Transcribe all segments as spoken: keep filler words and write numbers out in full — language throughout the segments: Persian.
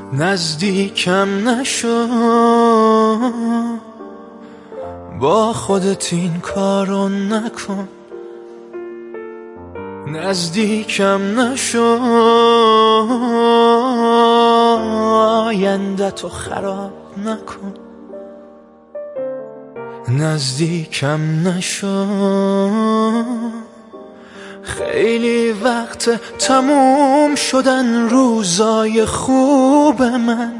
نزدیکم نشو، با خودت این کارو نکن. نزدیکم نشو، آینده تو خراب نکن. نزدیکم نشو، خیلی وقت تموم شدن روزای خوب من.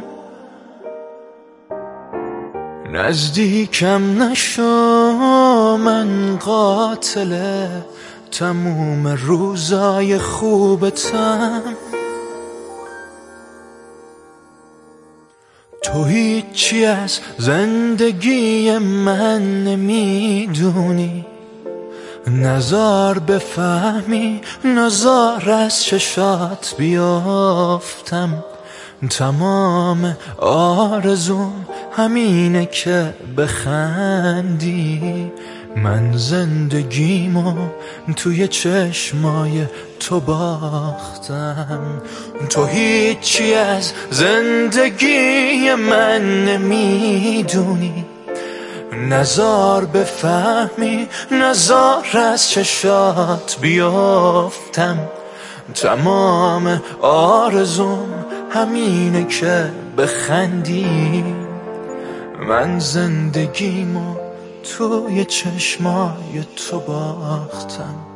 نزدیکم نشو، من قاتل تموم روزای خوبتم. تو هیچی از زندگی من نمیدونی، نزار بفهمی، نزار از چشات بیافتم. تمام آرزوم همینه که بخندی. من زندگیمو توی چشمای تو باختم. تو هیچی از زندگی من نمیدونی، نزار بفهمی، نزار از چشات بیافتم. تمام آرزوم همینه که بخندی. من زندگیمو توی چشمای تو باختم.